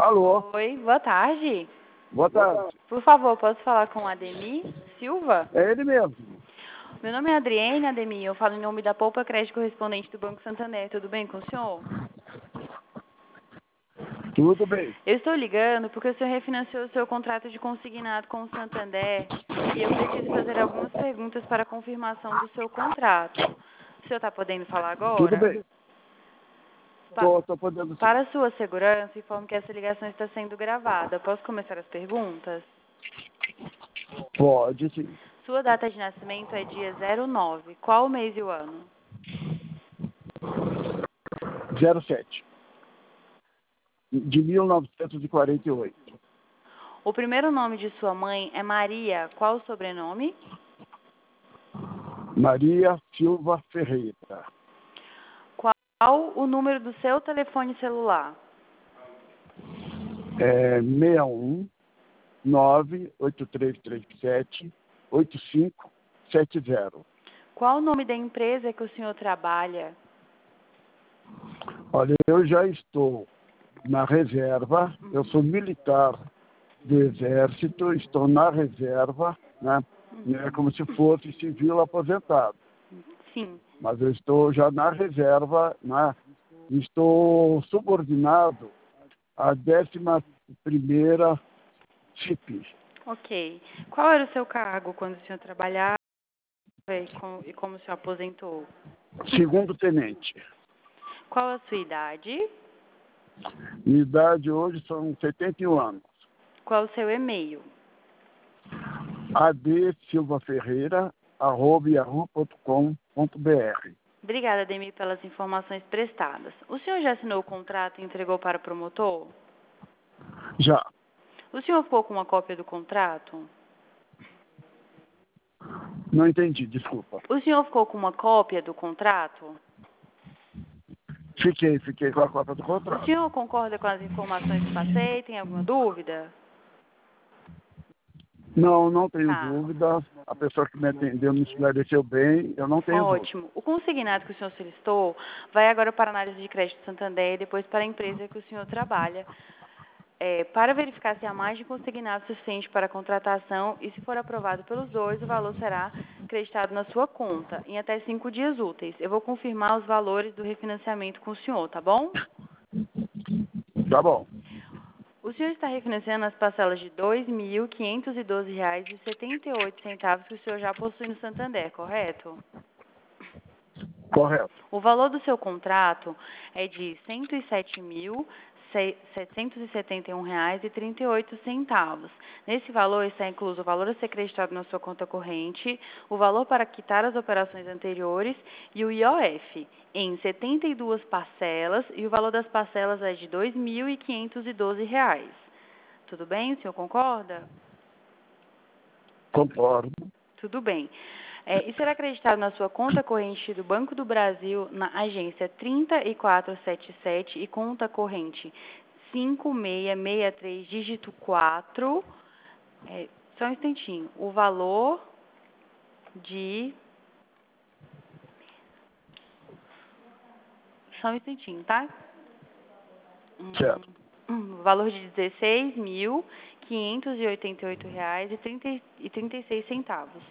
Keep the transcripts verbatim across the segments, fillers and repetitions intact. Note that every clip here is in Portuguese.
Alô, Oi, boa tarde. boa tarde. Por favor, posso falar com Ademir Silva? É ele mesmo. Meu nome é Adriene, Ademir. Eu falo em nome da Poupa Crédito Correspondente do Banco Santander. Tudo bem com o senhor? Tudo bem. Eu estou ligando porque o senhor refinanciou o seu contrato de consignado com o Santander e eu preciso fazer algumas perguntas para a confirmação do seu contrato. O senhor está podendo falar Tudo agora? bem. Pa Tô, tô podendo sim. para sua segurança, informo que essa ligação está sendo gravada. Posso começar as perguntas? Pode sim. Sua data de nascimento é dia zero nove. Qual o mês e o ano? zero sete. De mil novecentos e quarenta e oito. O primeiro nome de sua mãe é Maria. Qual o sobrenome? Maria Silva Ferreira. Qual o número do seu telefone celular? É seis um nove oito três três sete oito cinco sete zero. Qual o nome da empresa que o senhor trabalha? Olha, eu já estou na reserva. Eu sou militar do Exército, estou na reserva, né? É como se fosse civil aposentado. Sim. Mas eu estou já na reserva, né? Estou subordinado à décima primeira C I P. Ok. Qual era o seu cargo quando o senhor trabalhava e como, e como o senhor aposentou? Segundo tenente. Qual a sua idade? Minha idade hoje são setenta e um anos. Qual o seu e-mail? A D Silva Ferreira, arroba yahoo ponto com ponto br. Obrigada, Ademir, pelas informações prestadas. O senhor já assinou o contrato e entregou para o promotor? Já. O senhor ficou com uma cópia do contrato? Não entendi, desculpa. O senhor ficou com uma cópia do contrato? Fiquei, fiquei com a cópia do O contrato. senhor concorda com as informações que passei? Tem alguma dúvida? Não, não tenho Tá. dúvida. A pessoa que me atendeu me esclareceu bem, eu não tenho dúvida. Ótimo. O consignado que o senhor solicitou vai agora para a análise de crédito Santander e depois para a empresa que o senhor trabalha, é, para verificar se há margem consignado suficiente para a contratação e, se for aprovado pelos dois, o valor será creditado na sua conta em até cinco dias úteis. Eu vou confirmar os valores do refinanciamento com o senhor, tá bom? Tá bom. O senhor está refinanciando as parcelas de dois mil quinhentos e doze reais e setenta e oito centavos que o senhor já possui no Santander, correto? Correto. O valor do seu contrato é de cento e sete mil setecentos e setenta e um reais e trinta e oito centavos. Nesse valor está incluso o valor a ser creditado na sua conta corrente, o valor para quitar as operações anteriores e o I O F em setenta e duas parcelas, e o valor das parcelas é de dois mil quinhentos e doze reais. Tudo bem? O senhor concorda? Concordo. Tudo bem. É, e será acreditado na sua conta corrente do Banco do Brasil, na agência trinta e quatro setenta e sete e conta corrente cinco seis seis três, dígito quatro. É, só um instantinho. O valor de... Só um instantinho, tá? Certo. Hum, o valor de dezesseis mil quinhentos e oitenta e oito reais e trinta e seis centavos.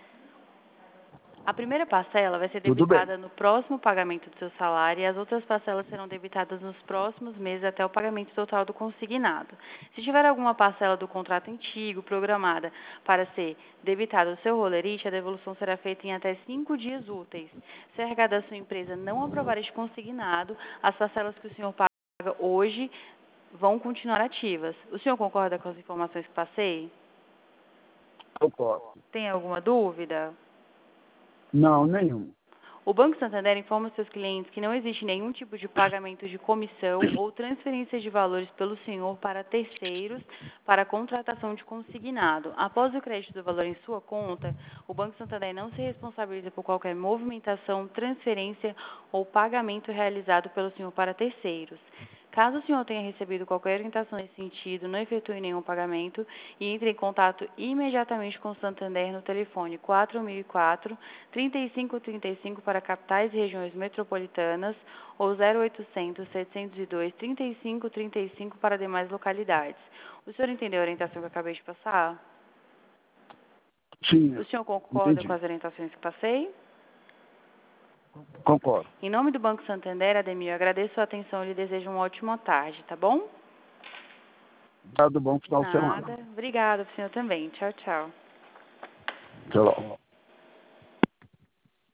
A primeira parcela vai ser Tudo bem. debitada no próximo pagamento do seu salário e as outras parcelas serão debitadas nos próximos meses até o pagamento total do consignado. Se tiver alguma parcela do contrato antigo programada para ser debitada ao seu rolerite, a devolução será feita em até cinco dias úteis. Se a R H da sua empresa não aprovar este consignado, as parcelas que o senhor paga hoje vão continuar ativas. O senhor concorda com as informações que passei? Concordo. Tem alguma dúvida? Não, nenhum. O Banco Santander informa seus clientes que não existe nenhum tipo de pagamento de comissão ou transferência de valores pelo senhor para terceiros para a contratação de consignado. Após o crédito do valor em sua conta, o Banco Santander não se responsabiliza por qualquer movimentação, transferência ou pagamento realizado pelo senhor para terceiros. Caso o senhor tenha recebido qualquer orientação nesse sentido, não efetue nenhum pagamento e entre em contato imediatamente com o Santander no telefone quatro mil e quatro, trinta e cinco trinta e cinco para capitais e regiões metropolitanas ou zero oitocentos, setecentos e dois, trinta e cinco trinta e cinco para demais localidades. O senhor entendeu a orientação que eu acabei de passar? Sim, O senhor concorda entendi. com as orientações que passei? Concordo. Em nome do Banco Santander, Ademir, eu agradeço a atenção e lhe desejo uma ótima tarde, tá bom? Obrigado, bom final de semana. Nada. Obrigada, pro senhor também. Tchau, tchau. Tchau.